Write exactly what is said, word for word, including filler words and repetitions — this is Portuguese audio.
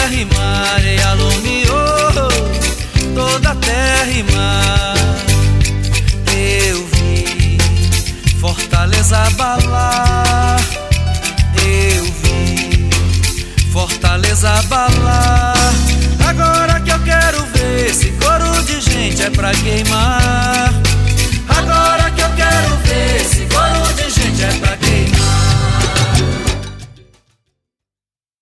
terra e mar e alumiou toda a terra e mar. Eu vi Fortaleza abalar, eu vi Fortaleza abalar. Agora que eu quero ver esse coro de gente é pra queimar.